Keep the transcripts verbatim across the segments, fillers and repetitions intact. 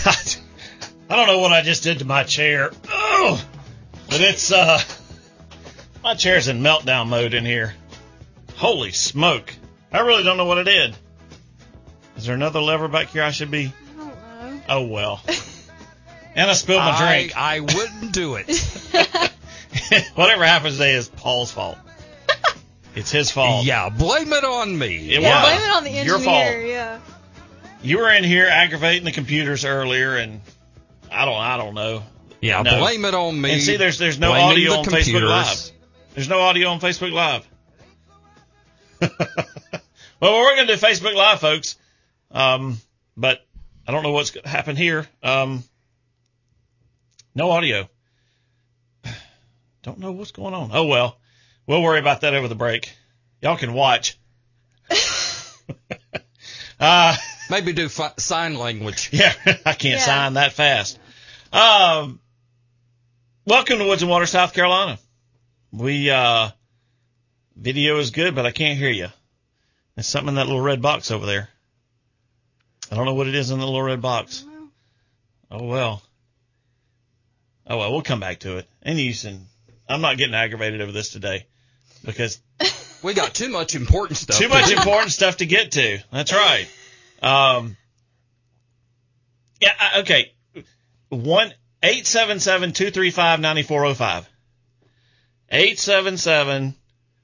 I don't know what I just did to my chair. Oh, but it's, uh, my chair's in meltdown mode in here. Holy smoke. I really don't know what I did. Is there another lever back here I should be? I don't know. Oh, well. And I spilled my I, drink. I wouldn't do it. Whatever happens today is Paul's fault. It's his fault. Yeah, blame it on me. It yeah, was. blame it on the engineer. Your fault. Yeah. You were in here aggravating the computers earlier, and I don't, I don't know. Yeah, no. blame it on me. And see, there's there's no Blaming audio the on computers. Facebook Live. There's no audio on Facebook Live. Well, we're going to do Facebook Live, folks. Um, but I don't know what's happened here. Um, no audio. Don't know what's going on. Oh, well. We'll worry about that over the break. Y'all can watch. uh, Maybe do fi- sign language. yeah, I can't Yeah. sign that fast. Um, welcome to Woods and Water, South Carolina. We, uh, video is good, but I can't hear you. There's something in that little red box over there. I don't know what it is in the little red box. Oh, well. Oh, well, we'll come back to it. And Houston, I'm not getting aggravated over this today because We got too much important stuff. too to much do. important stuff to get to. That's right. Um, yeah, I- okay. One eight seven seven two three five nine four zero five. Eight seven seven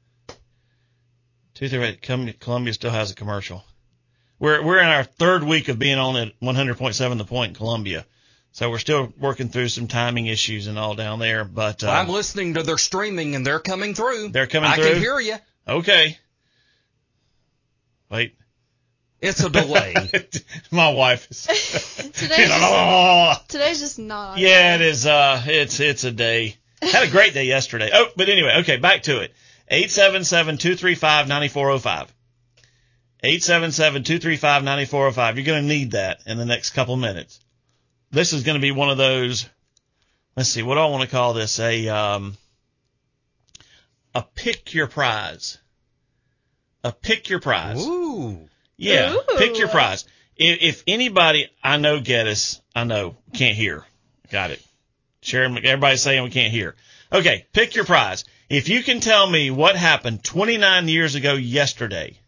two three five. Columbia still has a commercial. We're we're in our third week of being on at one hundred point seven The Point in Columbia, so we're still working through some timing issues and all down there. But uh, I'm listening to their streaming, and they're coming through. They're coming I through? I can hear you. Okay. Wait. It's a delay. My wife is. Today's just, today's just not. Yeah, it is. Uh, it's it's a day. Had a great day yesterday. Oh, but anyway, okay, back to it. Eight seven seven two three five nine four zero five. Eight seven seven two three five nine four zero five. You're going to need that in the next couple minutes. This is going to be one of those. Let's see. What do I want to call this? A um. A pick your prize. A pick your prize. Ooh. Yeah, Ooh. pick your prize. If, if anybody I know get us, I know can't hear. Got it. Sharon, everybody's saying we can't hear. Okay, pick your prize. If you can tell me what happened twenty-nine years ago yesterday.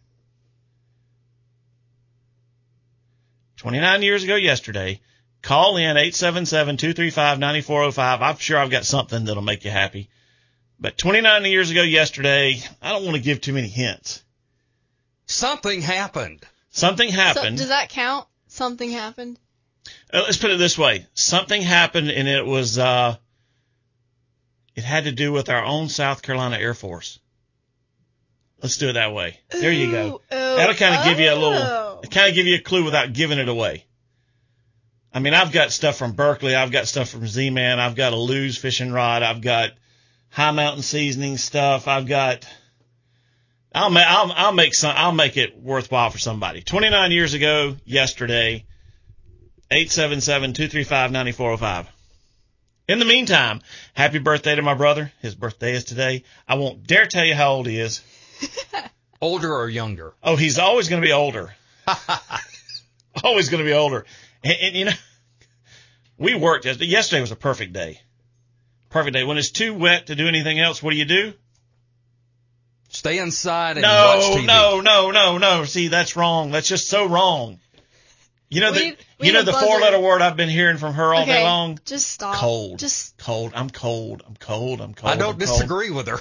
twenty-nine years ago yesterday. Call in eight seven seven two three five nine four zero five. I'm sure I've got something that'll make you happy. But twenty-nine years ago yesterday, I don't want to give too many hints. Something happened. Something So, happened. does that count? Something happened? Uh, let's put it this way. Something happened, and it was, uh, it had to do with our own South Carolina Air Force. Let's do it that way. There you go. Ooh, oh, That'll kind of give you a oh. little, kind of give you a clue without giving it away. I mean, I've got stuff from Berkeley. I've got stuff from Z-Man. I've got a Lew's fishing rod. I've got High Mountain Seasoning stuff. I've got, I'll make, I'll, I'll make some, I'll make it worthwhile for somebody. twenty-nine years ago, yesterday, eight seven seven two three five nine four zero five. In the meantime, happy birthday to my brother. His birthday is today. I won't dare tell you how old he is. Older or younger? Oh, he's always going to be older. Always going to be older. And, and, you know, we worked. Yesterday was a perfect day. Perfect day. When it's too wet to do anything else, what do you do? Stay inside and No, watch T V. no, no, no, no. See, that's wrong. That's just so wrong. You know We the need- we you need know a the buzzer. four letter word I've been hearing from her all Okay, day long? just stop. Cold. Just Cold. I'm cold. I'm cold. I'm cold. I don't I'm cold. disagree with her.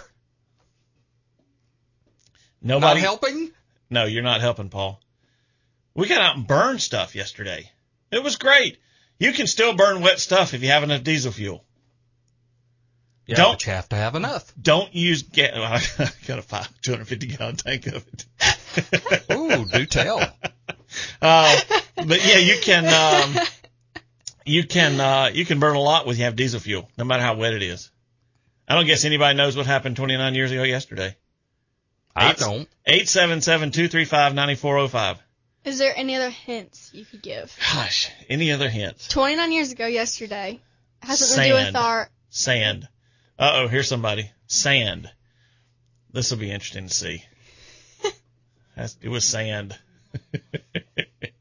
Nobody Not helping? No, you're not helping, Paul. We got out and burned stuff yesterday. It was great. You can still burn wet stuff if you have enough diesel fuel. Yeah, Don't- but you have to have enough. Don't use gas. I got a five, two hundred fifty gallon tank of it. Ooh, do tell. Uh, but yeah, you can, um, you can, uh, you can burn a lot when you have diesel fuel, no matter how wet it is. I don't guess anybody knows what happened twenty-nine years ago yesterday. I Eight- don't. eight seven seven two three five nine four zero five. Is there any other hints you could give? Gosh, any other hints? twenty-nine years ago yesterday. Has something to do Sand. with our... Sand. Uh-oh, here's somebody. Sand. This will be interesting to see. That's, it was sand.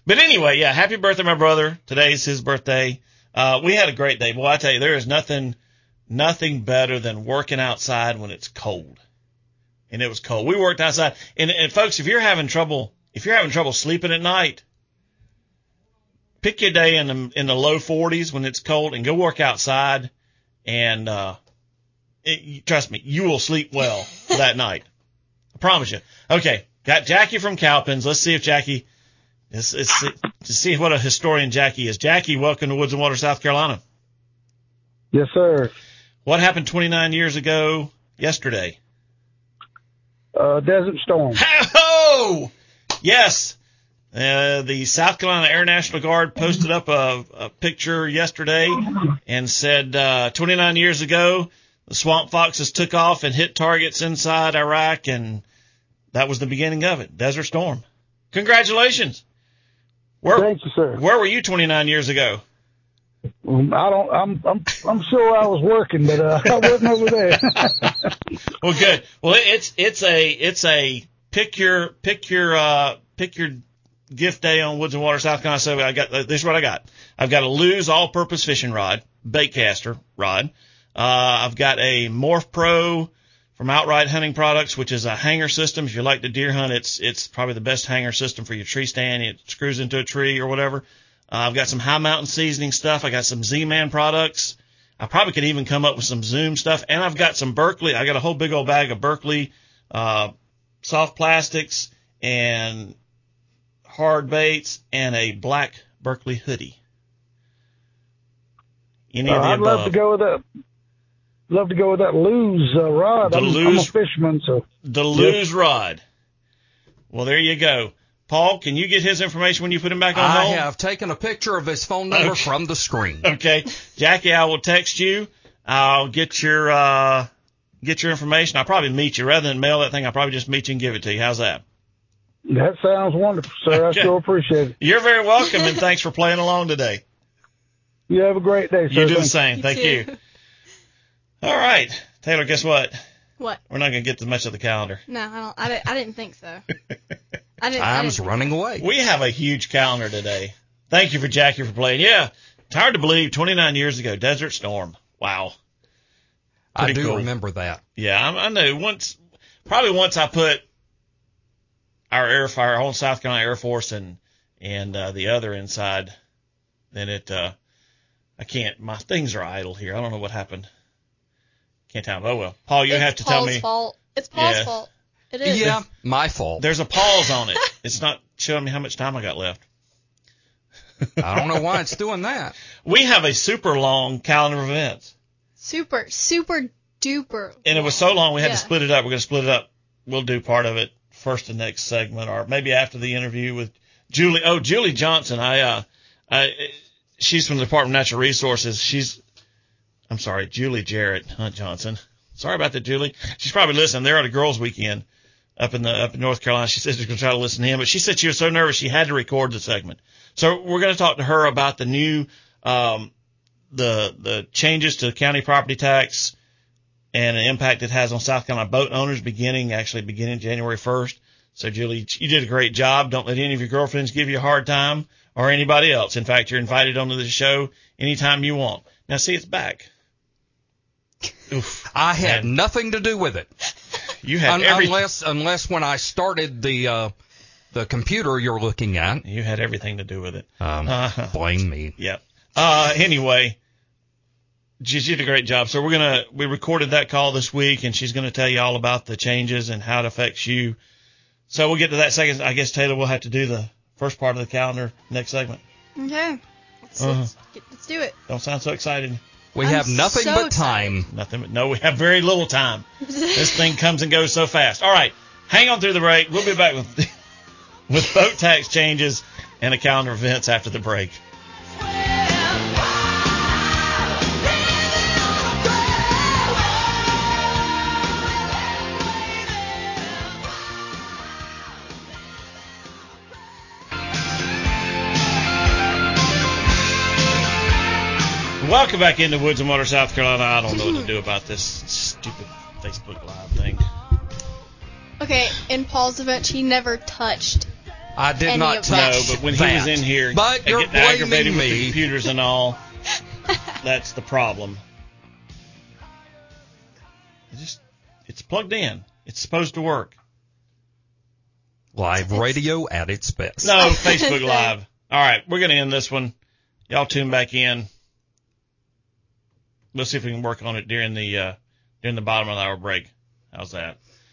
But anyway, yeah, happy birthday, my brother. Today's his birthday. Uh, we had a great day. Boy, I tell you, there is nothing, nothing better than working outside when it's cold. And it was cold. We worked outside. And, and folks, if you're having trouble, if you're having trouble sleeping at night, pick your day in the, in the low forties when it's cold and go work outside. And, uh, it, trust me, you will sleep well that night. I promise you. Okay. Got Jackie from Cowpens. Let's see if Jackie, let's, let's see, to see what a historian Jackie is. Jackie, welcome to Woods and Water, South Carolina. Yes, sir. What happened twenty-nine years ago yesterday? Uh, Desert Storm. Oh, yes. Uh, the South Carolina Air National Guard posted up a, a picture yesterday and said, uh, twenty-nine years ago, the Swamp Foxes took off and hit targets inside Iraq, and that was the beginning of it. Desert Storm. Congratulations. Where, Thank you, sir. Where were you twenty-nine years ago? Um, I don't. I'm. I'm. I'm sure I was working, but uh, I wasn't over there. Well, good. Well, it's it's a it's a pick your pick your uh pick your gift day on Woods and Water, South Carolina. So I got this is what I got. I've got a Lew's all-purpose fishing rod, bait caster rod. Uh, I've got a Morph Pro from Outright Hunting Products, which is a hanger system. If you like to deer hunt, it's it's probably the best hanger system for your tree stand. It screws into a tree or whatever. Uh, I've got some High Mountain seasoning stuff. I got some Z-Man products. I probably could even come up with some Zoom stuff. And I've got some Berkeley. I got a whole big old bag of Berkeley uh, soft plastics and hard baits and a black Berkeley hoodie. Any Uh, of the I'd above. love to go with that. Love to go with that Lew's uh, rod. The I'm, I'm a Lew's- fisherman, so The Lew's rod. Well, there you go. Paul, can you get his information when you put him back on I hold? have taken a picture of his phone number Okay. from the screen. Okay. Jackie, I will text you. I'll get your, uh, get your information. I'll probably meet you. Rather than mail that thing, I'll probably just meet you and give it to you. How's that? that sounds wonderful, sir. Okay. I sure appreciate it. You're very welcome, and thanks for playing along today. You have a great day, sir. You do the Thank same. You Thank too. you. All right. Taylor, guess what? What? We're not going to get to much of the calendar. No, I don't. I didn't, I didn't think so. I didn't. I Time's didn't running away. We have a huge calendar today. Thank you for Jackie for playing. Yeah. It's hard to believe twenty-nine years ago, Desert Storm. Wow. I Pretty do cool. remember that. Yeah, I, I know. Once, probably once I put our air fire, our whole South Carolina Air Force and and uh, the other inside, then it. Uh, I can't. My things are idle here. I don't know what happened. Can't tell. Oh well, Paul, you it's have to Paul's tell me. Fault. It's Paul's Yeah. fault. It is. Yeah, my fault. There's a pause on it. It's not showing me how much time I got left. I don't know why it's doing that. We have a super long calendar of events, Super, super duper. and it was so long we had Yeah. to split it up. We're going to split it up. We'll do part of it first the next segment, or maybe after the interview with Julie. Oh, Julie Johnson. I, uh, I, she's from the Department of Natural Resources. She's, I'm sorry, Julie Jarrett Hunt Johnson. Sorry about that, Julie. She's probably listening. They're at a girls' weekend up in the up in North Carolina. She said she's going to try to listen to him, but she said she was so nervous she had to record the segment. So we're going to talk to her about the new, um, the the changes to the county property tax and the impact it has on South Carolina boat owners beginning actually beginning January first. So Julie, you did a great job. Don't let any of your girlfriends give you a hard time or anybody else. In fact, you're invited onto the show anytime you want. Now see, it's back. Oof. I had Man. nothing to do with it. You had Un- everything. unless unless when I started the uh, the computer you're looking at. You had everything to do with it. Um, Uh-huh. blame me. Yep. Uh, anyway, she she did a great job. So we're gonna we recorded that call this week, and she's gonna tell you all about the changes and how it affects you. So we'll get to that second. I guess Taylor will have to do the first part of the calendar next segment. Okay. Let's, Uh-huh. let's, get, let's do it. Don't sound so excited. We I'm have nothing so but excited. time. Nothing. But no, we have very little time. This thing comes and goes so fast. All right, hang on through the break. We'll be back with with boat tax changes and a calendar of events after the break. Welcome back into Woods and Water, South Carolina. I don't know what to do about this stupid Facebook Live thing. Okay, in Paul's event, he never touched I did Any not of touch that. No, but when he that. was in here But you're getting aggravated blaming with the me. computers and all, that's the problem. It's just, it's plugged in. It's supposed to work. Live radio at its best. No, Facebook Live. All right, we're going to end this one. Y'all tune back in. We'll see if we can work on it during the uh, during the bottom of the hour break. How's that?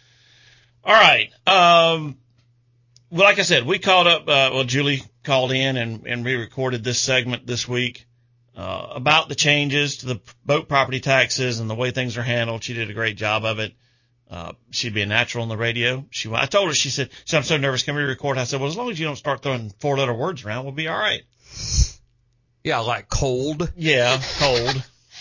All right. Um, well, like I said, we called up. Uh, well, Julie called in and, and re-recorded this segment this week uh, about the changes to the boat property taxes and the way things are handled. She did a great job of it. Uh, she'd be a natural on the radio. She, I told her, she said, she said, I'm so nervous. Can we record? I said, well, as long as you don't start throwing four letter words around, we'll be all right. Yeah, like cold. Yeah, cold.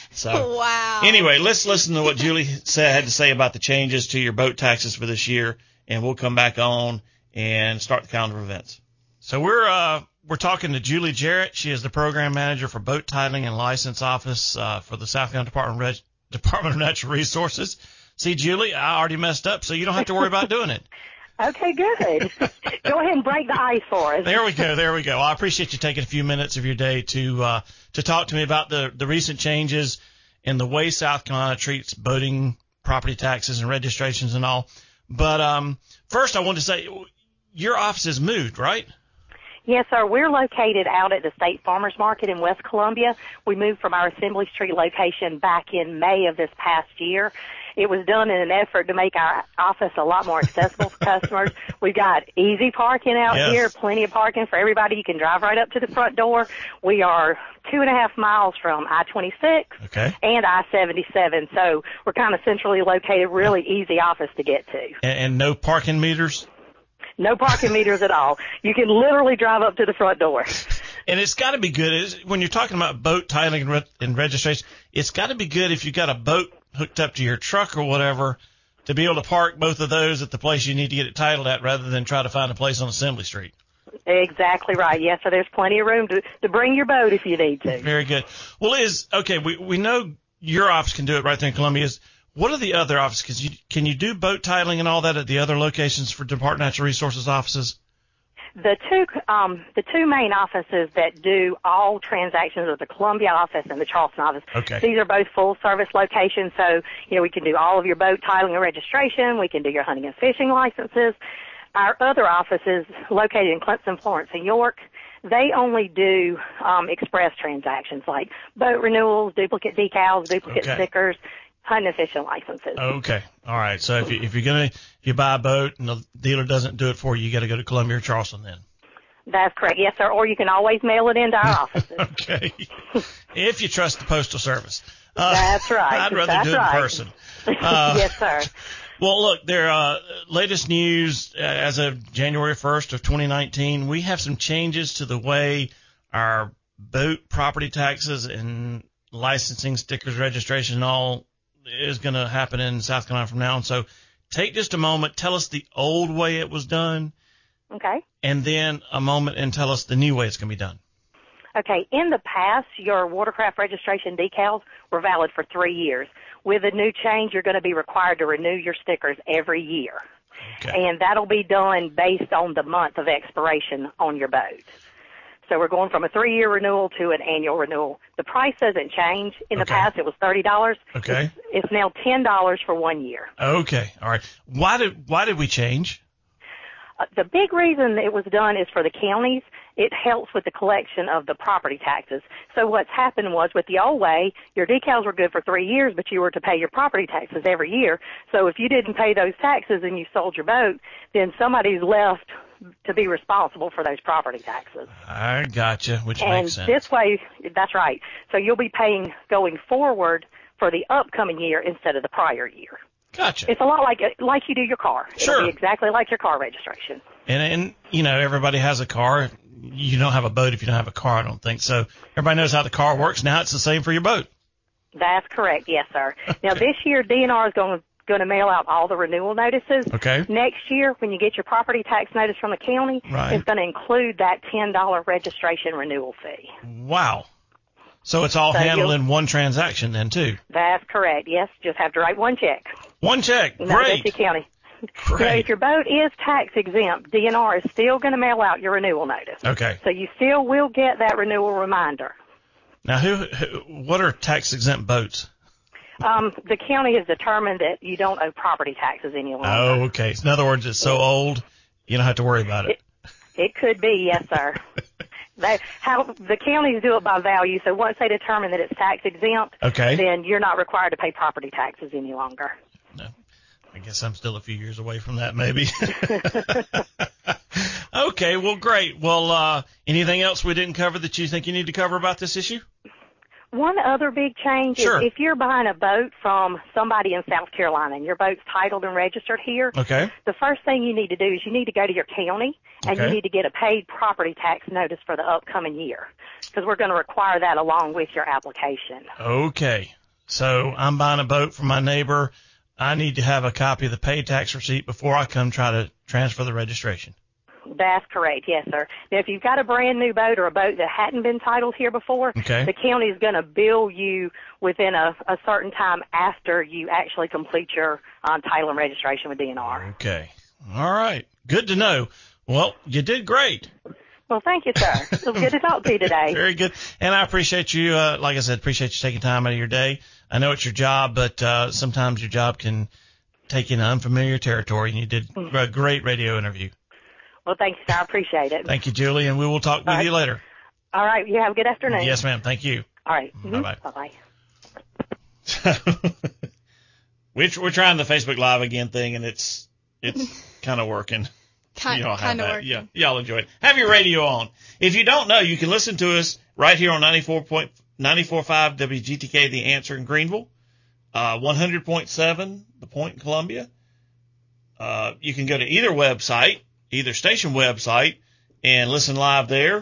So Wow. anyway, let's listen to what Julie said, had to say about the changes to your boat taxes for this year, and we'll come back on and start the calendar of events. So we're, uh, we're talking to Julie Jarrett. She is the program manager for boat titling and license office, uh, for the South Carolina Department of, Reg- Department of Natural Resources. See, Julie, I already messed up, so you don't have to worry about doing it. Okay, good. Go ahead and break the ice for us. There we go. There we go. I appreciate you taking a few minutes of your day to uh, to talk to me about the, the recent changes in the way South Carolina treats boating property taxes and registrations and all. But um, first, I want to say your office has moved, right? Yes, sir. We're located out at the State Farmers Market in West Columbia. We moved from our Assembly Street location back in May of this past year. It was done in an effort to make our office a lot more accessible for customers. We've got easy parking out Yes. here, plenty of parking for everybody. You can drive right up to the front door. We are two and a half miles from I twenty-six Okay. and I seventy-seven, so we're kind of centrally located, really easy office to get to. And, and no parking meters? No parking meters at all. You can literally drive up to the front door. And it's got to be good. It's, when you're talking about boat titling and, re- and registration, it's got to be good if you've got a boat hooked up to your truck or whatever to be able to park both of those at the place you need to get it titled at rather than try to find a place on Assembly Street. Exactly right. Yes, so there's plenty of room to, to bring your boat if you need to. Very good. Well, is okay, we, we know your office can do it right there in Columbia. Is, what are the other offices? Cause you, can you do boat titling and all that at the other locations for Department of Natural Resources offices? The two um, the two main offices that do all transactions are the Columbia office and the Charleston office. Okay. These are both full service locations, so you know we can do all of your boat titling and registration. We can do your hunting and fishing licenses. Our other offices, located in Clemson, Florence, and York, they only do um, express transactions like boat renewals, duplicate decals, duplicate Okay. stickers, hunting and fishing licenses. Okay. All right. So if, you, if you're going to, if you buy a boat and the dealer doesn't do it for you, you got to go to Columbia or Charleston then. That's correct. Yes, sir. Or you can always mail it into our offices. Okay. If you trust the Postal Service. Uh, That's right. I'd rather That's do it right. in person. Uh, Yes, sir. Well, look, their uh, latest news uh, as of January first of twenty nineteen, we have some changes to the way our boat property taxes and licensing, stickers, registration, and all is going to happen in South Carolina from now on. So take just a moment, tell us the old way it was done, Okay. and then a moment and tell us the new way it's going to be done. Okay. In the past, your watercraft registration decals were valid for three years. With a new change, you're going to be required to renew your stickers every year. Okay. And that'll be done based on the month of expiration on your boat. So we're going from a three-year renewal to an annual renewal. The price doesn't change. In the Okay. past, it was thirty dollars. Okay. It's, it's now ten dollars for one year. Okay. All right. Why did why did we change? Uh, the big reason it was done is for the counties. It helps with the collection of the property taxes. So what's happened was with the old way, your decals were good for three years, but you were to pay your property taxes every year. So if you didn't pay those taxes and you sold your boat, then somebody's left to be responsible for those property taxes. I gotcha, which And makes sense. this way, that's right. So you'll be paying going forward for the upcoming year instead of the prior year. Gotcha. It's a lot like like you do your car. Sure. It'll be exactly like your car registration. And, and, you know, everybody has a car. You don't have a boat if you don't have a car, I don't think. So everybody knows how the car works. Now it's the same for your boat. That's correct, yes, sir. Now, this year, D N R is going to going to mail out all the renewal notices. Okay. Next year, when you get your property tax notice from the county, Right. it's going to include that ten dollars registration renewal fee. Wow. So it's all So handled you'll- in one transaction then, too. That's correct, yes. Just have to write one check. One check. And that'll get Great. your county. You know, Great. if your boat is tax exempt, D N R is still going to mail out your renewal notice. Okay. So you still will get that renewal reminder. Now, who, who what are tax exempt boats? Um, the county has determined that you don't owe property taxes any longer. Oh, okay. So in other words, it's so old, you don't have to worry about it. It, it could be, yes, sir. They, how the counties do it by value, so once they determine that it's tax exempt, Okay. then you're not required to pay property taxes any longer. No. I guess I'm still a few years away from that, maybe. Okay, well, great. Well, uh, anything else we didn't cover that you think you need to cover about this issue? One other big change Sure. is if you're buying a boat from somebody in South Carolina and your boat's titled and registered here, Okay. the first thing you need to do is you need to go to your county and Okay. you need to get a paid property tax notice for the upcoming year because we're going to require that along with your application. Okay. So I'm buying a boat from my neighbor. I need to have a copy of the paid tax receipt before I come try to transfer the registration. That's correct, yes, sir. Now, if you've got a brand new boat or a boat that hadn't been titled here before, Okay. the county is going to bill you within a, a certain time after you actually complete your um, title and registration with D N R. Okay. All right. Good to know. Well, you did great. Well, thank you, sir. It was good to talk to you today. Very good. And I appreciate you, uh, like I said, appreciate you taking time out of your day. I know it's your job, but uh, sometimes your job can take you into unfamiliar territory, and you did a great radio interview. Well, thank you, sir. I appreciate it. Thank you, Julie, and we will talk with All right. you later. All right. You have a good afternoon. Yes, ma'am. Thank you. All right. Mhm. Bye-bye. Bye-bye. we're, we're trying the Facebook Live again thing, and it's it's kind of working. Kind, Y'all have kind of that. working. Yeah, y'all enjoy it. Have your radio on. If you don't know, you can listen to us right here on ninety-four point five W G T K, The Answer in Greenville, uh, one hundred point seven, The Point in Columbia. Uh, you can go to either website, either station website, and listen live there.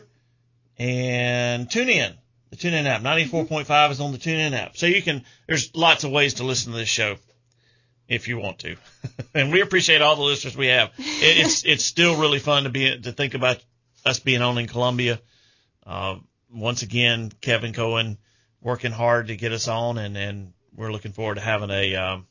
And tune in. The TuneIn app. ninety-four point five is on the TuneIn app. So you can, there's lots of ways to listen to this show if you want to. And we appreciate all the listeners we have. It, it's, it's still really fun to be, to think about us being on in Columbia. Uh, once again, Kevin Cohen working hard to get us on, and, and we're looking forward to having a, um,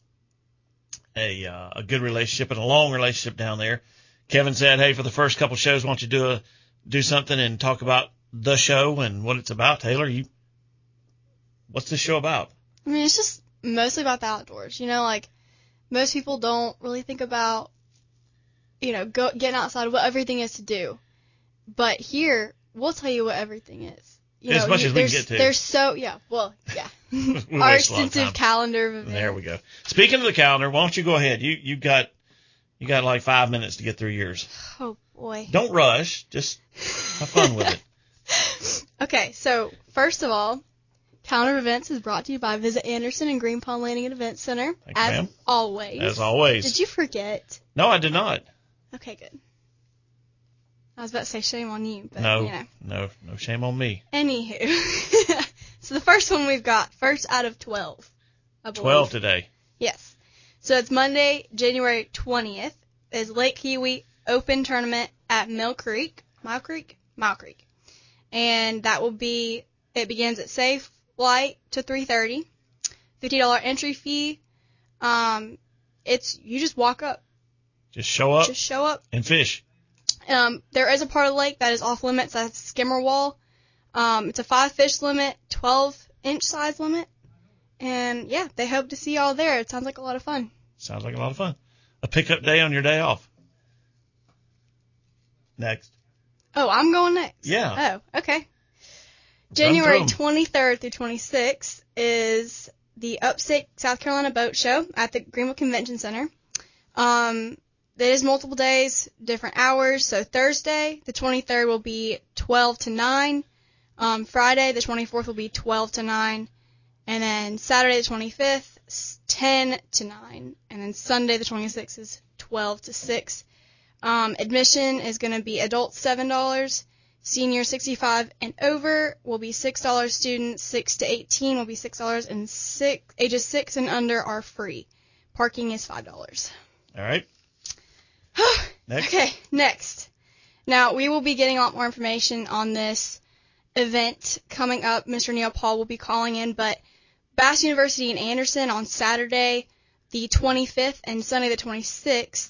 a, uh, a good relationship and a long relationship down there. Kevin said, hey, for the first couple shows, why don't you do a, do something and talk about the show and what it's about. Taylor, you, what's this show about? I mean, it's just mostly about the outdoors. You know, like, most people don't really think about, you know, go, getting outside, what everything is to do. But here, we'll tell you what everything is. You As know, much you, as we can there's, get to. There's so, yeah, well, yeah. We Our waste a lot of extensive time. calendar of events. There we go. Speaking of the calendar, why don't you go ahead? You, you got, you got like five minutes to get through yours. Oh, boy. Don't rush. Just have fun with it. Okay, so first of all, Calendar of Events is brought to you by Visit Anderson and Green Pond Landing and Event Center. Thank you, as ma'am. always. As always. Did you forget? No, I did not. Okay, good. I was about to say shame on you, but No, you know. no, no shame on me. Anywho, so the first one we've got, first out of twelve. I believe. Twelve today. Yes. So it's Monday, January twentieth, is Lake Kiwi Open Tournament at Mill Creek. Mile Creek? Mile Creek. And that will be, it begins at Safe Light to three thirty. fifty dollars entry fee. Um, it's, you just walk up. Just show up Just show up. and fish. Um, there is a part of the lake that is off limits. That's skimmer wall. Um, it's a five fish limit, twelve inch size limit. And yeah, they hope to see y'all there. It sounds like a lot of fun. Sounds like a lot of fun. A pickup day on your day off. Next. Oh, I'm going next. Yeah. Oh, okay. Run January through 'em. twenty-third through twenty-sixth is the Upstate South Carolina Boat Show at the Greenville Convention Center. Um, there is multiple days, different hours. So Thursday, the twenty-third, will be twelve to nine. Um, Friday, the twenty-fourth, will be twelve to nine. And then Saturday, the twenty-fifth, s- ten to nine. And then Sunday, the twenty-sixth, is twelve to six. Um, admission is going to be adults seven dollars. Senior sixty-five and over will be six dollars. Students six to eighteen will be six dollars. And six, ages six and under are free. Parking is five dollars. All right. Next. Okay, next. Now, we will be getting a lot more information on this event coming up. Mister Neil Paul will be calling in, but Bass University in Anderson on Saturday the twenty-fifth and Sunday the twenty-sixth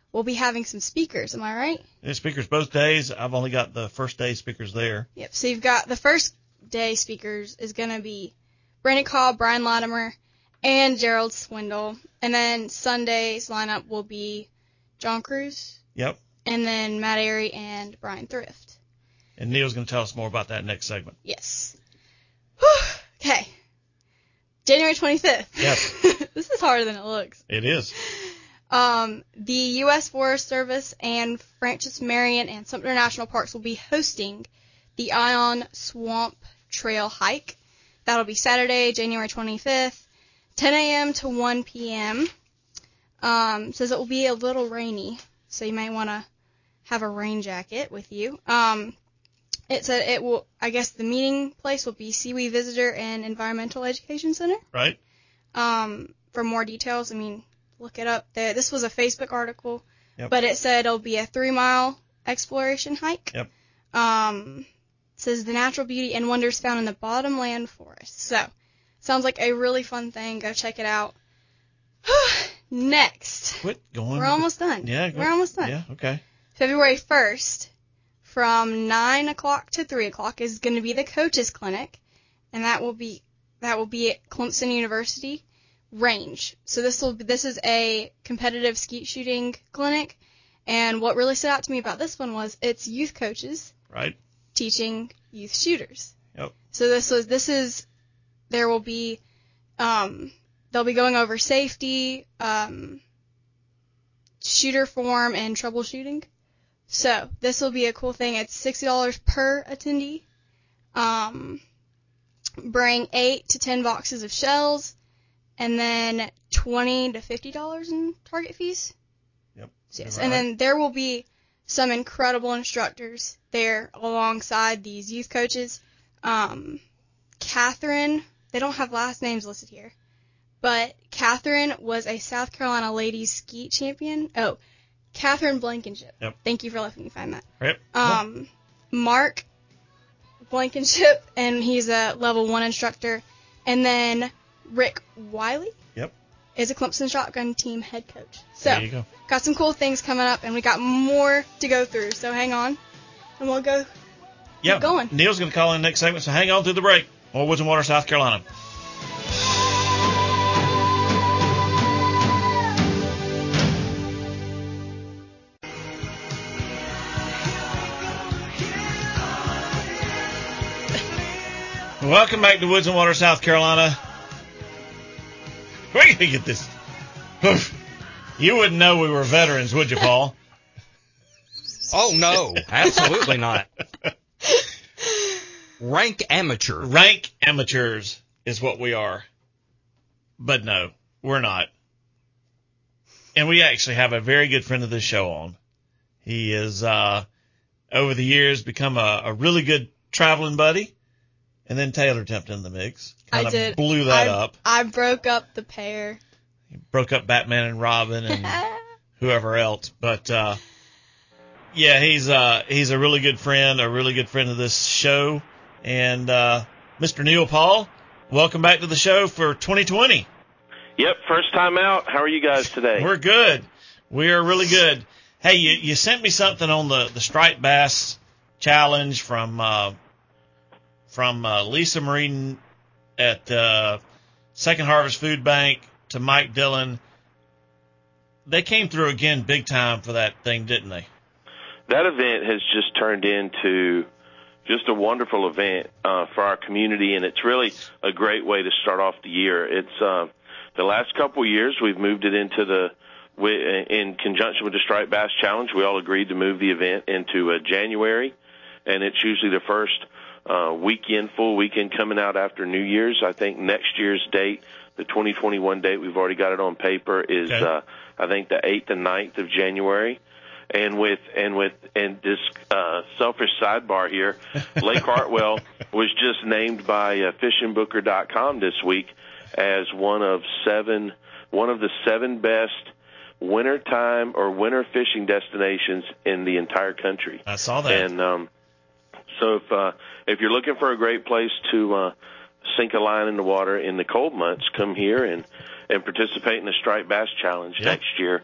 we'll be having some speakers. Am I right? There's speakers both days. I've only got the first day speakers there. Yep. So you've got the first day speakers is going to be Brandon Cobb, Brian Latimer, and Gerald Swindle. And then Sunday's lineup will be John Cruz. Yep. And then Matt Airy and Brian Thrift. And Neil's going to tell us more about that next segment. Yes. Whew. Okay. January twenty-fifth. Yes. This is harder than it looks. It is. Um, the U S Forest Service and Francis Marion and Sumter National Parks will be hosting the Ion Swamp Trail Hike. That'll be Saturday, January twenty-fifth, ten a.m. to one p.m. Um, says it will be a little rainy, so you might want to have a rain jacket with you. Um, it said it will, I guess the meeting place will be Seawee Visitor and Environmental Education Center. Right. Um, for more details, I mean, look it up. There, this was a Facebook article, Yep. but it said it'll be a three-mile exploration hike. Yep. Um, it says the natural beauty and wonders found in the bottomland forest. So, sounds like a really fun thing. Go check it out. Next. Quit going. We're almost done. Yeah. Go. We're almost done. Yeah. Okay. February first, from nine o'clock to three o'clock, is going to be the Coaches Clinic, and that will be that will be at Clemson University Range. So this will this is a competitive skeet shooting clinic, and what really stood out to me about this one was it's youth coaches Right. teaching youth shooters. Yep. So this was this is there will be um they'll be going over safety, um shooter form, and troubleshooting. So this will be a cool thing. It's sixty dollars per attendee. Um, bring eight to ten boxes of shells, and then twenty to fifty dollars in target fees. Yep. Yes, Right. and then there will be some incredible instructors there alongside these youth coaches. Um, Catherine, they don't have last names listed here, but Catherine was a South Carolina ladies skeet champion. Oh, Catherine Blankenship. Yep. Thank you for letting me find that. Yep. Um, Mark Blankenship, and he's a level one instructor. And then Rick Wiley. Yep. Is a Clemson Shotgun team head coach. So, There you go. got some cool things coming up, and we got more to go through. So hang on, and we'll go. Yeah. going. Neil's going to call in the next segment, so hang on through the break. More Woods and Water, South Carolina. Welcome back to Woods and Water, South Carolina. Where are you going to get this? You wouldn't know we were veterans, would you, Paul? Oh, no, absolutely not. Rank amateur. Rank amateurs is what we are. But no, we're not. And we actually have a very good friend of this show on. He is, uh, over the years, become a, a really good traveling buddy. And then Taylor jumped in the mix. I Kinda did. Blew that I, up. I broke up the pair. He broke up Batman and Robin and whoever else. But, uh, yeah, he's, uh, he's a really good friend, a really good friend of this show. And, uh, Mister Neil Paul, welcome back to the show for twenty twenty. Yep, first time out. How are you guys today? We're good. We are really good. Hey, you, you sent me something on the, the striped bass challenge from, uh, from, uh, Lisa Marine at, uh, Second Harvest Food Bank to Mike Dillon. They came through again big time for that thing, didn't they? That event has just turned into just a wonderful event uh, for our community, and it's really a great way to start off the year. It's uh, the last couple of years we've moved it into the in conjunction with the Striped Bass Challenge. We all agreed to move the event into uh, January, and it's usually the first uh, weekend, full weekend coming out after New Year's. I think next year's date, the twenty twenty-one date, we've already got it on paper, is Okay. uh, I think the eighth and ninth of January. And with and with and this uh, selfish sidebar here, Lake Hartwell was just named by uh, fishing booker dot com this week as one of seven one of the seven best wintertime or winter fishing destinations in the entire country. I saw that. And um, so if uh, if you're looking for a great place to uh, sink a line in the water in the cold months, come here and and participate in the Striped Bass Challenge Yep. next year.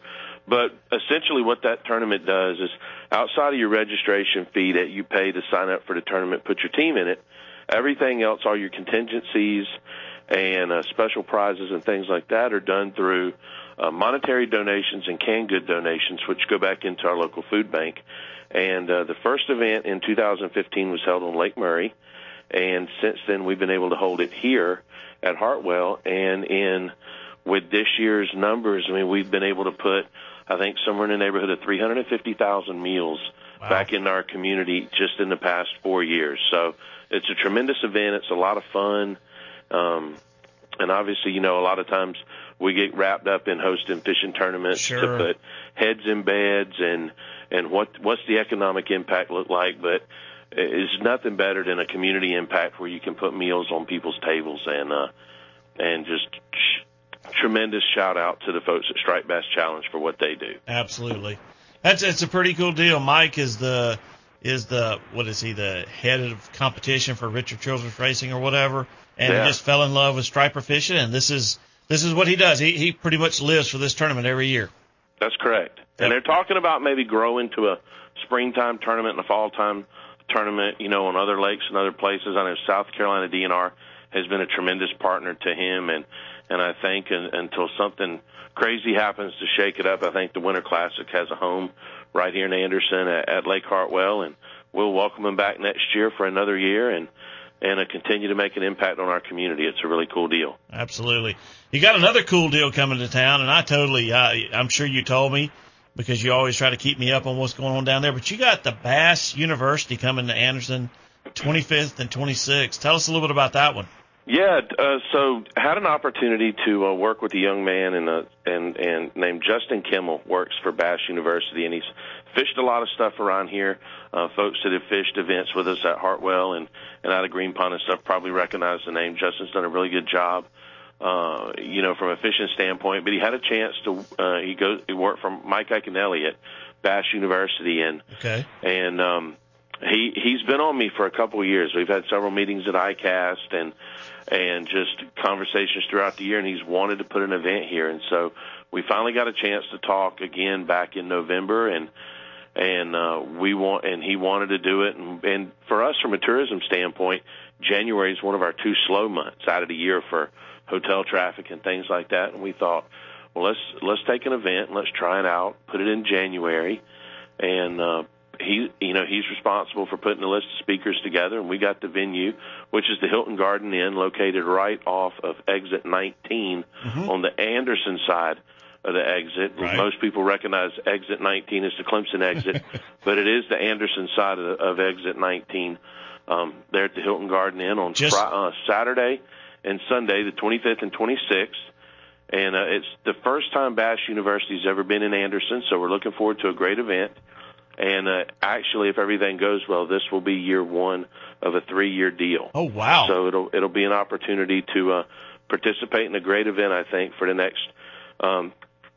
But essentially what that tournament does is outside of your registration fee that you pay to sign up for the tournament, put your team in it, everything else, all your contingencies and uh, special prizes and things like that are done through uh, monetary donations and canned good donations, which go back into our local food bank. And uh, the first event in two thousand fifteen was held on Lake Murray, and since then we've been able to hold it here at Hartwell. And in with this year's numbers, I mean, we've been able to put, I think, somewhere in the neighborhood of three hundred fifty thousand meals wow. back in our community just in the past four years. So it's a tremendous event. It's a lot of fun. Um, and obviously, you know, a lot of times we get wrapped up in hosting fishing tournaments sure. to put heads in beds and, and what, what's the economic impact look like. But it's nothing better than a community impact where you can put meals on people's tables and, uh, and just tremendous shout out to the folks at Striped Bass Challenge for what they do. Absolutely. That's, it's a pretty cool deal. Mike is the, is the, what is he, the head of competition for Richard Childress Racing or whatever. And yeah. he just fell in love with striper fishing, and this is this is what he does. He he pretty much lives for this tournament every year. That's correct. Yep. And they're talking about maybe growing to a springtime tournament and a fall time tournament, you know, on other lakes and other places. I know South Carolina D N R has been a tremendous partner to him, and and I think in, until something crazy happens to shake it up, I think the Winter Classic has a home right here in Anderson at, at Lake Hartwell, and we'll welcome him back next year for another year and. and uh, continue to make an impact on our community. It's a really cool deal. Absolutely. You got another cool deal coming to town, and I totally, uh, I'm sure you told me because you always try to keep me up on what's going on down there, but you got the Bass University coming to Anderson twenty-fifth and twenty-sixth. Tell us a little bit about that one. Yeah, uh, so had an opportunity to uh, work with a young man and, uh, and, and named Justin Kimmel, works for Bass University, and he's fished a lot of stuff around here. Uh, folks that have fished events with us at Hartwell and, and out of Green Pond and stuff probably recognize the name. Justin's done a really good job, uh, you know, from a fishing standpoint, but he had a chance to, uh, he goes, he worked for Mike Iaconelli at Bass University, and, okay. and, um, he, he's been on me for a couple of years. We've had several meetings at I CAST and, and just conversations throughout the year, and he's wanted to put an event here. And so we finally got a chance to talk again back in November, and, and, uh, we want, and he wanted to do it. And, and for us, from a tourism standpoint, January is one of our two slow months out of the year for hotel traffic and things like that. And we thought, well, let's, let's take an event and let's try it out, put it in January. And, uh, he, you know, he's responsible for putting the list of speakers together, and we got the venue, which is the Hilton Garden Inn, located right off of exit nineteen mm-hmm. on the Anderson side of the exit. Right. Most people recognize exit nineteen as the Clemson exit, but it is the Anderson side of, of exit nineteen. Um, there at the Hilton Garden Inn on Just... fr- uh, Saturday and Sunday, the twenty-fifth and twenty-sixth. And uh, it's the first time Bass University's ever been in Anderson, so we're looking forward to a great event. And uh, actually, if everything goes well, this will be year one of a three-year deal. Oh, wow. So it'll it'll be an opportunity to uh, participate in a great event, I think, for the next um,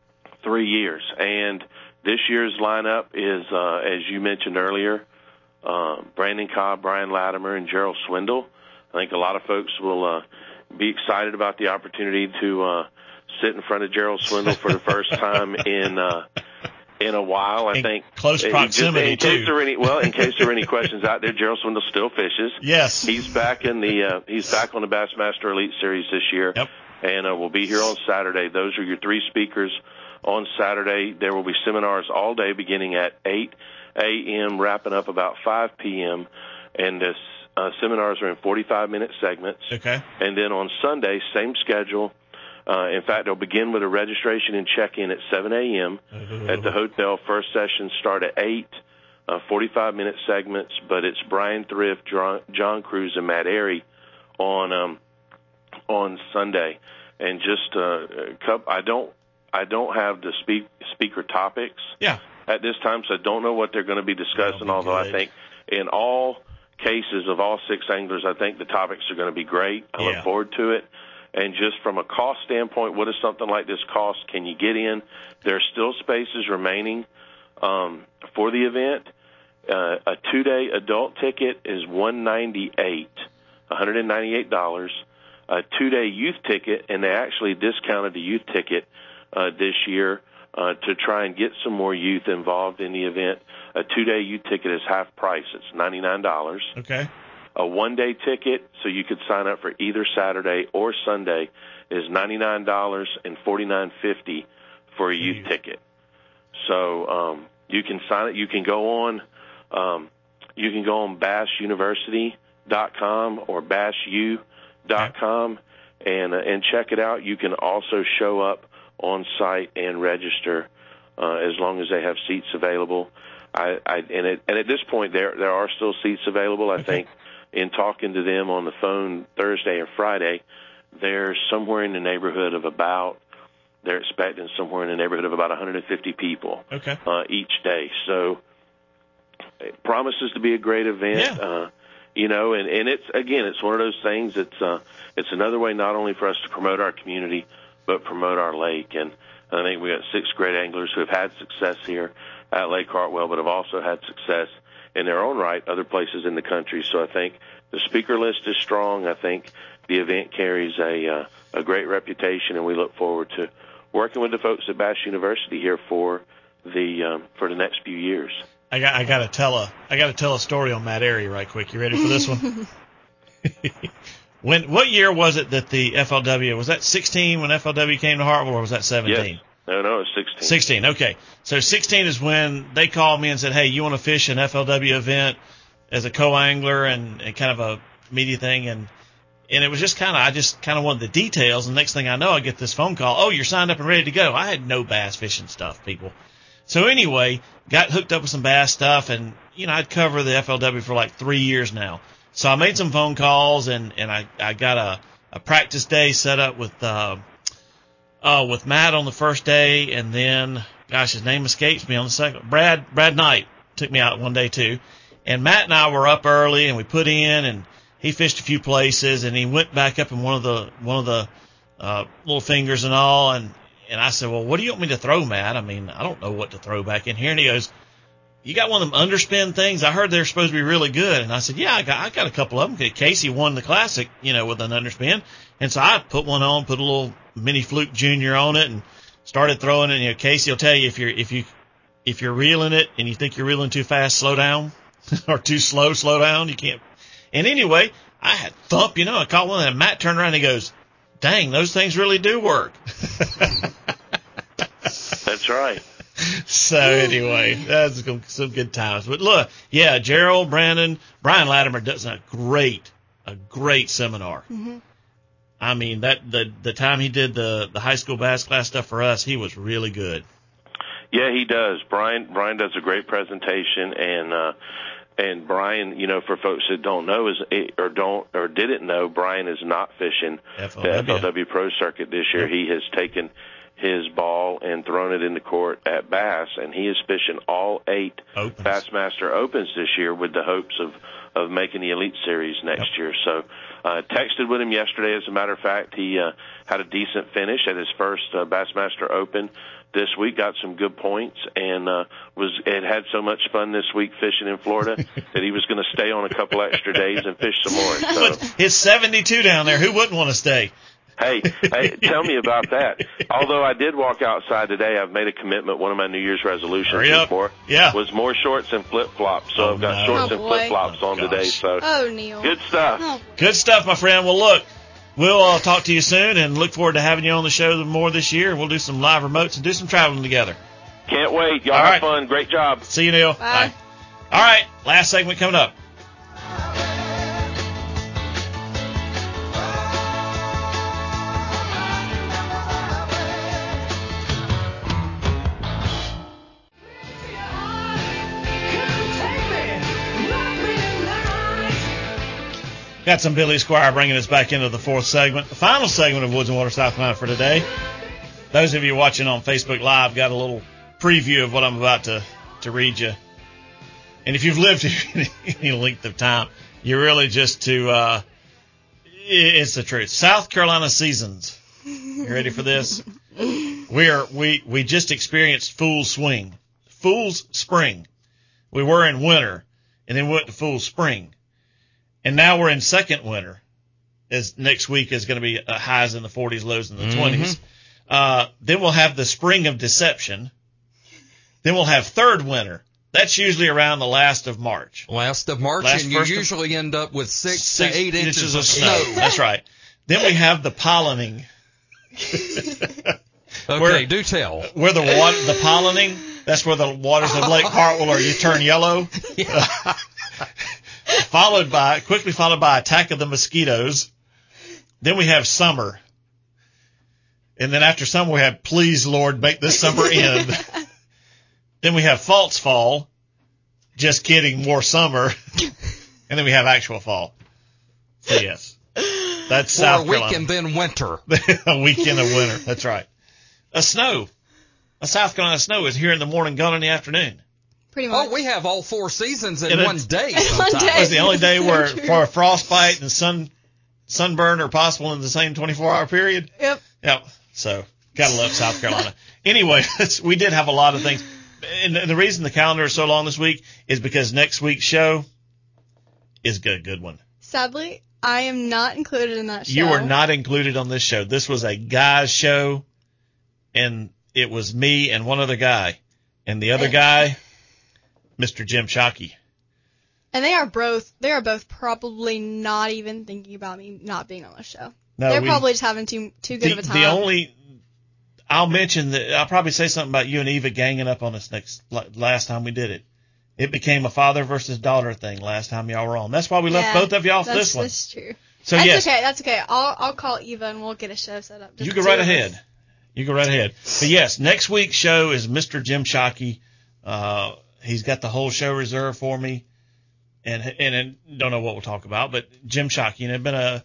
three years. And this year's lineup is, uh, as you mentioned earlier, uh, Brandon Cobb, Brian Latimer, and Gerald Swindle. I think a lot of folks will uh, be excited about the opportunity to uh, sit in front of Gerald Swindle for the first time in uh, in a while. I in think close proximity just, in case too. There are any, well, in case there are any questions out there, Gerald Swindle still fishes. Yes, he's back in the uh, he's back on the Bassmaster Elite Series this year. Yep. And uh, we'll be here on Saturday. Those are your three speakers on Saturday. There will be seminars all day, beginning at eight a.m., wrapping up about five p.m. And this uh, seminars are in forty-five minute segments. Okay. And then on Sunday, same schedule. Uh, in fact, they'll begin with a registration and check-in at seven a.m. Uh-huh. at the hotel. First sessions start at eight, uh, forty-five minute segments, but it's Brian Thrift, John, John Cruz, and Matt Airy on um, on Sunday. And just uh, I don't I don't have the speak, speaker topics yeah. at this time, so I don't know what they're going to be discussing. Be although good. I think in all cases of all six anglers, I think the topics are going to be great. I yeah. look forward to it. And just from a cost standpoint, what does something like this cost? Can you get in? There are still spaces remaining um, for the event. Uh, a two-day adult ticket is one hundred ninety-eight dollars, one hundred ninety-eight dollars. A two-day youth ticket, and they actually discounted the youth ticket uh, this year, uh, to try and get some more youth involved in the event. A two-day youth ticket is half price. It's ninety-nine dollars. Okay. A one-day ticket, so you could sign up for either Saturday or Sunday, is ninety-nine dollars and forty-nine fifty for a youth Jeez. ticket. So um, you can sign it. You can go on. Um, you can go on bash university dot com or bash u dot com and uh, and check it out. You can also show up on site and register uh, as long as they have seats available. I, I and, it, and at this point there there are still seats available. I Okay. think in talking to them on the phone Thursday and Friday, they're somewhere in the neighborhood of about they're expecting somewhere in the neighborhood of about one hundred fifty people Okay. uh, each day. So it promises to be a great event. Yeah. Uh, you know, and, and it's again, it's one of those things. It's uh, it's another way not only for us to promote our community, but promote our lake. And I think we got six great anglers who have had success here at Lake Hartwell, but have also had success in their own right other places in the country. So I think the speaker list is strong. I think the event carries a uh, a great reputation, and we look forward to working with the folks at Bash University here for the um, for the next few years. I got I got to tell a I got to tell a story on Matt Airy right quick. You ready for this one? When what year was it that the F L W was that sixteen when F L W came to Hartwell, or was that seventeen? Yes. No, no, it's sixteen. sixteen. Okay. So sixteen is when they called me and said, "Hey, you want to fish an F L W event as a co-angler and, and kind of a media thing?" And and it was just kind of I just kind of wanted the details. And the next thing I know, I get this phone call. "Oh, you're signed up and ready to go." I had no bass fishing stuff, people. So anyway, got hooked up with some bass stuff, and you know I'd cover the F L W for like three years now. So I made some phone calls, and and I I got a a practice day set up with uh, uh with Matt on the first day, and then gosh his name escapes me on the second. Brad Brad Knight took me out one day too, and Matt and I were up early, and we put in, and he fished a few places, and he went back up in one of the one of the uh, little fingers and all, and. And I said, "Well, what do you want me to throw, Matt? I mean, I don't know what to throw back in here." And he goes, "You got one of them underspin things? I heard they're supposed to be really good." And I said, "Yeah, I got, I got a couple of them. Casey won the classic, you know, with an underspin." And so I put one on, put a little mini fluke junior on it, and started throwing it. And, you know, Casey will tell you if you're, if you, if you're reeling it and you think you're reeling too fast, slow down, or too slow, slow down. You can't. And anyway, I had thump, you know, I caught one, and Matt turned around and he goes, "Dang, those things really do work." That's right. So anyway, that's some good times. But look, yeah, Gerald, Brandon, Brian Latimer does a great, a great seminar. Mm-hmm. I mean, that the the time he did the the high school bass class stuff for us, he was really good. Yeah, he does. Brian Brian does a great presentation, and uh, and Brian, you know, for folks that don't know is or don't or didn't know, Brian is not fishing F L W. the F L W Pro Circuit this year. Yep. He has taken his ball and thrown it into court at Bass, and he is fishing all eight Opens. Bassmaster Opens this year with the hopes of, of making the Elite Series next Yep. year. So uh, texted with him yesterday. As a matter of fact, he uh, had a decent finish at his first uh, Bassmaster Open this week, got some good points, and uh, was had had so much fun this week fishing in Florida that he was going to stay on a couple extra days and fish some more. So, It's seventy-two down there. Who wouldn't want to stay? hey, hey, tell me about that. Although I did walk outside today, I've made a commitment. One of my New Year's resolutions Hurry was up. more, Yeah. was more shorts and flip-flops. So Oh, I've got no. shorts Oh, and boy. flip-flops on Oh, today. gosh. So Oh, Neil. good stuff. Oh, Good stuff, my friend. Well, look, we'll uh, talk to you soon, and look forward to having you on the show more this year. We'll do some live remotes and do some traveling together. Can't wait. Y'all All have right. fun. Great job. See you, Neil. Bye. All right, last segment coming up. Got some Billy Squire bringing us back into the fourth segment, the final segment of Woods and Water, South Carolina for today. Those of you watching on Facebook Live got a little preview of what I'm about to, to read you. And if you've lived here any length of time, you're really just to, uh, it's the truth. South Carolina seasons. You ready for this? We are, we, we just experienced Fool's Swing, Fool's Spring. We were in winter, and then we went to Fool's Spring. And now we're in second winter, as next week is going to be uh, highs in the forties, lows in the Mm-hmm. twenties. Uh, then we'll have the Spring of Deception. Then we'll have Third Winter. That's usually around the last of March. Last of March, Last and you first of- usually end up with six, Six to eight inches, of snow. That's right. Then we have the Pollening. Okay, Where- do tell. Where the water, the pollening, that's where the waters of Lake Hartwell are, you turn yellow. followed by, quickly followed by Attack of the Mosquitoes. Then we have Summer. And then after summer we have Please Lord Make This Summer End. Then we have False Fall. Just kidding, more summer. And then we have actual fall. So yes. That's For South a week Carolina. and then winter. A weekend of winter. That's right. A snow. A South Carolina snow is here in the morning, gone in the afternoon. Pretty much. Oh, we have all four seasons in And one it's- day. One sometimes. day. It's the only day Very where true. for a frostbite and sun sunburn are possible in the same twenty-four hour period. Yep. Yep. So gotta love South Carolina. Anyway, it's, we did have a lot of things. And the reason the calendar is so long this week is because next week's show is a good, good one. Sadly, I am not included in that show. You are not included on this show. This was a guy's show, and it was me and one other guy. And the other guy, Mister Jim Shockey. And they are both, they are both probably not even thinking about me not being on the show. No, They're we- probably just having too too good the, of a time. the only, I'll mention that, I'll probably say something about you and Eva ganging up on us next, last time we did it. It became a father versus daughter thing last time y'all were on. That's why we left Yeah, both of y'all for that's, this one. That's true. So that's yes, okay. That's okay. I'll I'll call Eva and we'll get a show set up. Just you go the right two of us. ahead. You go right ahead. But yes, next week's show is Mister Jim Shockey. Uh, he's got the whole show reserved for me, and and, and don't know what we'll talk about, but Jim Shockey, and had been a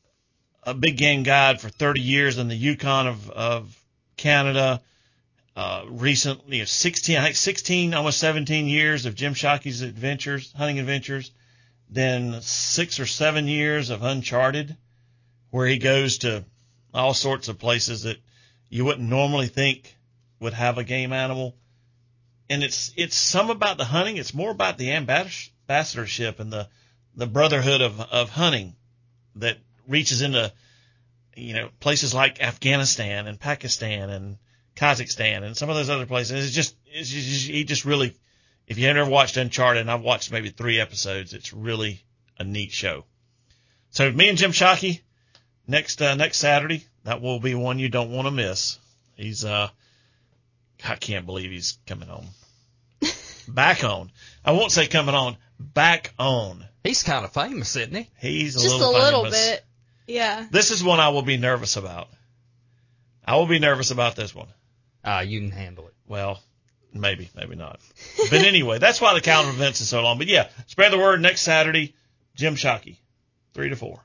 a big game guide for thirty years in the Yukon of of Canada. Uh, recently, you know, sixteen, I think sixteen, almost seventeen years of Jim Shockey's adventures, hunting adventures. Then six or seven years of Uncharted, where he goes to all sorts of places that you wouldn't normally think would have a game animal. And it's, it's some about the hunting. It's more about the ambassadorship and the, the brotherhood of, of hunting that reaches into, you know, places like Afghanistan and Pakistan and Kazakhstan and some of those other places. It's just, it's just, he just really, if you ever watched Uncharted, and I've watched maybe three episodes, it's really a neat show. So me and Jim Shockey, next, uh, next Saturday, that will be one you don't want to miss. He's, uh, I can't believe he's coming on. Back on. I won't say coming on, back on. He's kind of famous, isn't he? He's a Just little a little famous. bit. Yeah. This is one I will be nervous about. I will be nervous about this one. Ah, you can handle it. Well, maybe, maybe not. But anyway, that's why the calendar events is so long. But yeah, spread the word next Saturday, Jim Shockey, three to four.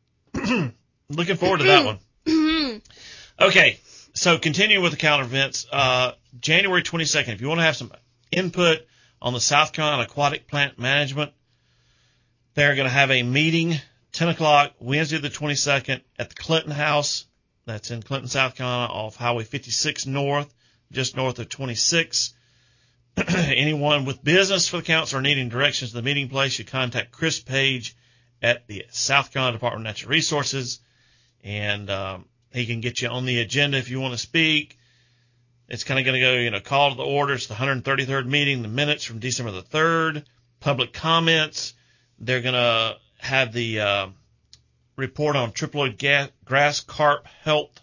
Looking forward to that one. Okay, so continuing with the calendar events, uh, January twenty-second, if you want to have some input on the South Carolina Aquatic Plant Management, they're going to have a meeting, ten o'clock, Wednesday the twenty-second, at the Clinton House. That's in Clinton, South Carolina, off Highway fifty-six North, just north of twenty-six. Anyone with business for the council or needing directions to the meeting place should contact Chris Page at the South Carolina Department of Natural Resources, and um, he can get you on the agenda if you want to speak. It's kind of going to go, you know, call to the order. It's the one hundred thirty-third meeting, the minutes from December the third, public comments. They're going to have the uh, report on triploid ga- grass carp health,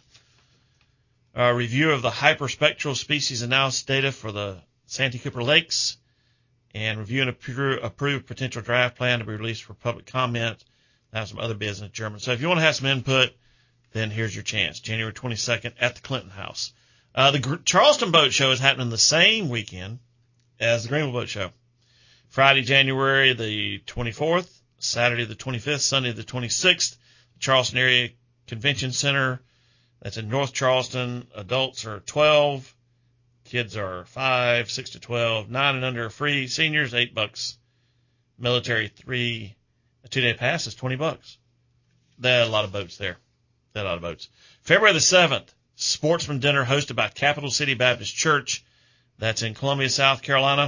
uh, review of the hyperspectral species analysis data for the Santee Cooper Lakes, and review and approve, approve potential draft plan to be released for public comment. I have some other business in German. So if you want to have some input, then here's your chance. January twenty-second at the Clinton House. Uh, the Gr- Charleston Boat Show is happening the same weekend as the Greenville Boat Show. Friday, January the twenty-fourth, Saturday the twenty-fifth, Sunday the twenty-sixth, Charleston Area Convention Center. That's in North Charleston. Adults are twelve. Kids are five, six to twelve, nine and under are free. Seniors, eight bucks. Military, three. A two-day pass is twenty bucks. There are a lot of boats there. There are a lot of boats. February the seventh, Sportsman Dinner hosted by Capital City Baptist Church. That's in Columbia, South Carolina.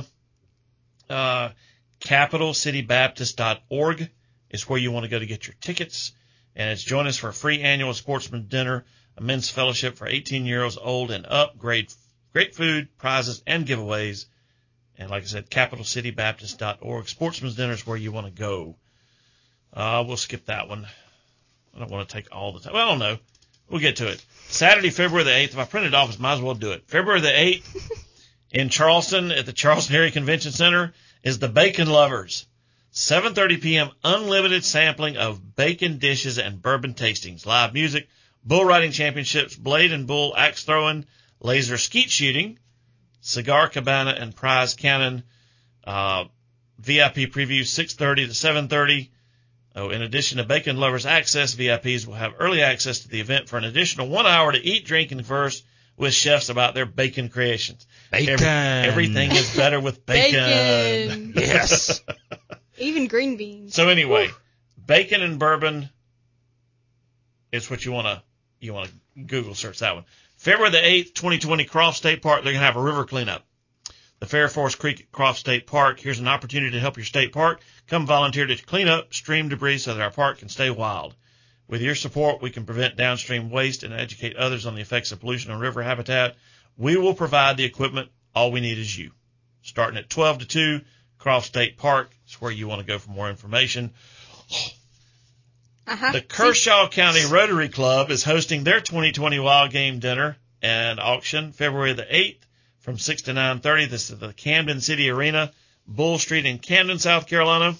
Uh, capital city baptist dot org is where you want to go to get your tickets. And it's join us for a free annual Sportsman Dinner. a men's fellowship for eighteen years old and up. Great, great food, prizes, and giveaways. And like I said, capital city baptist dot org. Sportsman's Dinner is where you want to go. Uh, we'll skip that one. I don't want to take all the time. Well, I don't know. We'll get to it. Saturday, February the eighth. If I print it off, I might as well do it. February the eighth in Charleston at the Charleston Area Convention Center is the Bacon Lovers. seven thirty p.m. unlimited sampling of bacon dishes and bourbon tastings. Live music, bull riding championships, blade and bull axe throwing, laser skeet shooting, cigar cabana, and prize cannon. Uh, V I P preview six thirty to seven thirty. Oh, in addition to Bacon Lovers Access, V I Ps will have early access to the event for an additional one hour to eat, drink, and converse with chefs about their bacon creations. Bacon. Every, everything is better with bacon. Bacon. Yes. Even green beans. So anyway, bacon and bourbon is what you want to you want to Google search that one. February the eighth, twenty twenty, Croft State Park. They're going to have a river cleanup. The Fair Forest Creek at Croft State Park. Here's an opportunity to help your state park. Come volunteer to clean up stream debris so that our park can stay wild. With your support, we can prevent downstream waste and educate others on the effects of pollution on river habitat. We will provide the equipment. All we need is you. Starting at twelve to two, Croft State Park is where you want to go for more information. Uh-huh. The Kershaw County Rotary Club is hosting their twenty twenty Wild Game Dinner and Auction February the eighth from six to nine thirty. This is the Camden City Arena, Bull Street in Camden, South Carolina.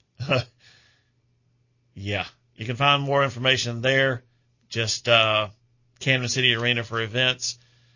Yeah, you can find more information there. Just uh, Camden City Arena for events.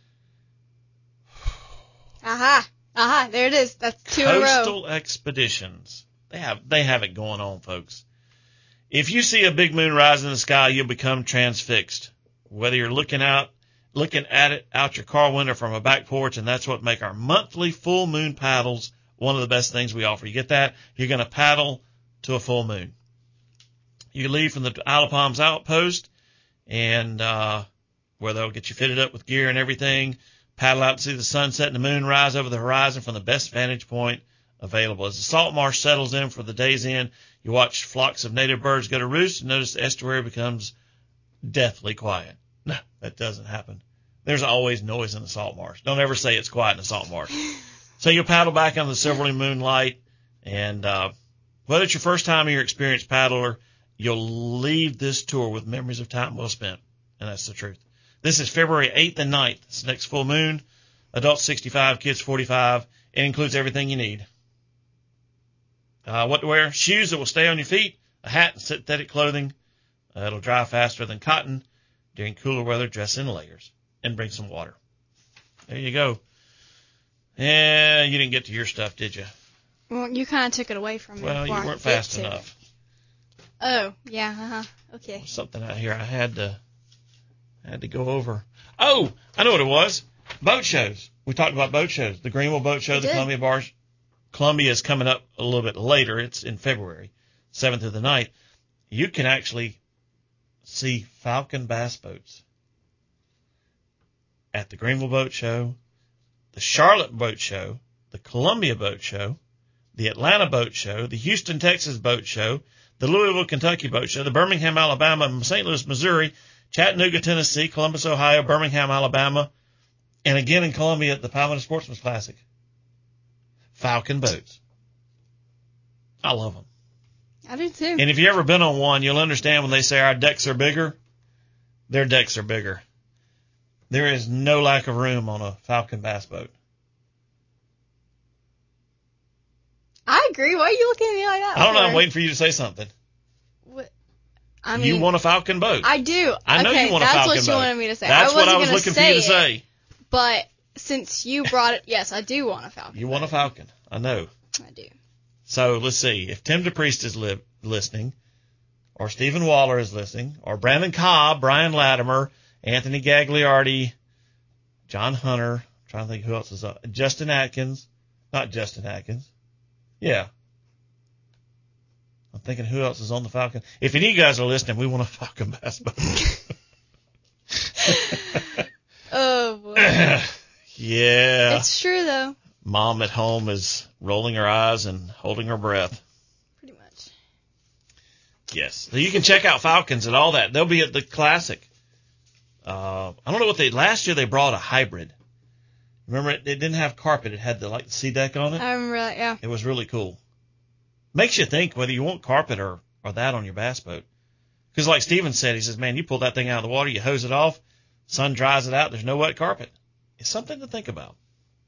Aha. Aha. There it is. That's two in a row. Coastal Expeditions. They have they have it going on, folks. If you see a big moon rise in the sky, you'll become transfixed. Whether you're looking out, looking at it out your car window from a back porch, and that's what make our monthly full moon paddles one of the best things we offer. You get that? You're going to paddle to a full moon. You leave from the Isle of Palms outpost, and uh, where they'll get you fitted up with gear and everything. Paddle out to see the sunset and the moon rise over the horizon from the best vantage point available. As the salt marsh settles in for the day's end, you watch flocks of native birds go to roost and notice the estuary becomes deathly quiet. No, that doesn't happen. There's always noise in the salt marsh. Don't ever say it's quiet in the salt marsh. So you'll paddle back on the silvery moonlight, and uh, whether it's your first time or your experienced paddler, you'll leave this tour with memories of time well spent, and that's the truth. This is February eighth and ninth. It's the next full moon. Adults sixty-five, kids forty-five. It includes everything you need. Uh, what to wear? Shoes that will stay on your feet, a hat and synthetic clothing. Uh, it'll dry faster than cotton. During cooler weather, dress in layers and bring some water. There you go. Yeah, you didn't get to your stuff, did you? Well, you kind of took it away from me. Well, you before I weren't get fast to it. enough. Oh, yeah, uh-huh. Okay. Something out here I had to I had to go over. Oh, I know what it was. Boat shows. We talked about boat shows. The Greenville Boat Show, We the did. Columbia Bar. Columbia is coming up a little bit later. It's in February, seventh through the ninth. You can actually see Falcon bass boats at the Greenville Boat Show, the Charlotte Boat Show, the Columbia Boat Show, the Atlanta Boat Show, the Houston, Texas Boat Show, the Louisville, Kentucky Boat Show, the Birmingham, Alabama, Saint Louis, Missouri, Chattanooga, Tennessee, Columbus, Ohio, Birmingham, Alabama, and again in Columbia at the Palmetto Sportsman's Classic. Falcon boats. I love them. I do too. And if you've ever been on one, you'll understand when they say our decks are bigger, their decks are bigger. There is no lack of room on a Falcon bass boat. I agree. Why are you looking at me like that? I don't know. for? I'm waiting for you to say something. What? I mean, You want a Falcon boat. I do. I know okay, you want a that's Falcon what you boat. wanted me to say. That's I what wasn't I was gonna looking for say you to it, say. But since you brought it, yes, I do want a Falcon. You want a Falcon. I know. I do. So let's see. If Tim DePriest is li- listening, or Stephen Waller is listening, or Brandon Cobb, Brian Latimer, Anthony Gagliardi, John Hunter, I'm trying to think who else is up, Justin Atkins, not Justin Atkins. Yeah. I'm thinking who else is on the Falcon. If any of you guys are listening, we want a Falcon bass boat. Oh boy. Yeah. It's true though. Mom at home is rolling her eyes and holding her breath. Pretty much. Yes. So you can check out Falcons and all that. They'll be at the Classic. Uh, Uh, I don't know what they, last year they brought a hybrid. Remember, it, it didn't have carpet. It had the, like, the sea deck on it. I remember that, yeah. It was really cool. Makes you think whether you want carpet or, or that on your bass boat. Because like Steven said, he says, man, you pull that thing out of the water, you hose it off, sun dries it out, there's no wet carpet. It's something to think about.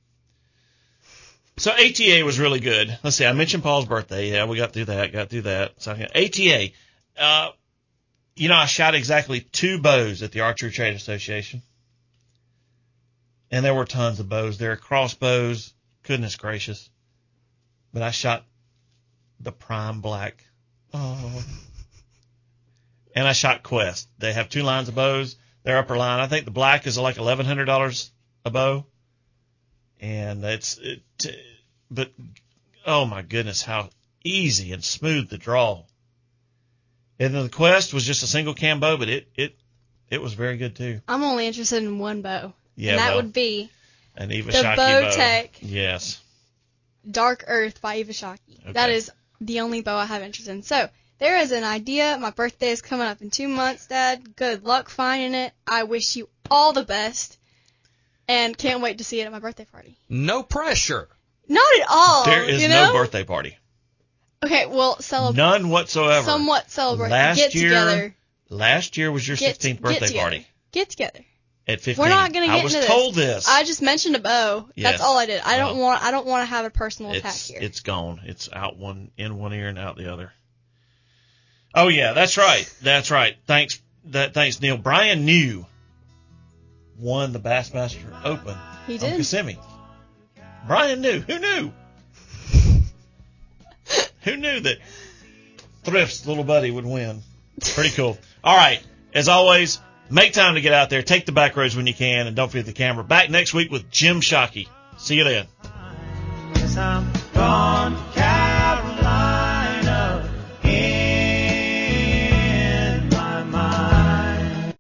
So A T A was really good. Let's see, I mentioned Paul's birthday. Yeah, we got through that, got through that. So A T A, uh, you know, I shot exactly two bows at the Archery Trade Association. And there were tons of bows there, crossbows, goodness gracious. But I shot the Prime Black. Oh. And I shot Quest. They have two lines of bows. Their upper line, I think the black is like eleven hundred dollars a bow. And it's, it, but oh my goodness, how easy and smooth the draw. And then the Quest was just a single cam bow, but it, it, it was very good too. I'm only interested in one bow. Yeah, and that well, would be an Eva the Shockey bow. Bowtech Yes. Dark Earth by Eva Shockey. Okay. That is the only bow I have interest in. So there is an idea. My birthday is coming up in two months, Dad. Good luck finding it. I wish you all the best. And can't wait to see it at my birthday party. No pressure. Not at all. There is you know? no birthday party. Okay, well, celebrate. None whatsoever. Somewhat celebrate. Last Get year, together. Last year was your Get, sixteenth get birthday together. party. Get together. At fifteen. We're not going to get I was into told this. this. I just mentioned a bow. Yes. That's all I did. I don't Well, want. I don't want to have a personal attack It's, here. it's gone. It's out one, in one ear and out the other. Oh yeah, that's right. That's right. Thanks, that, thanks Neil. Brian New won the Bassmaster Open. He on did. Kissimmee. Brian New. Who knew? Who knew that Thrift's little buddy would win? Pretty cool. All right. As always, make time to get out there. Take the back roads when you can, and don't forget the camera. Back next week with Jim Shockey. See you then. Yes, I'm gone.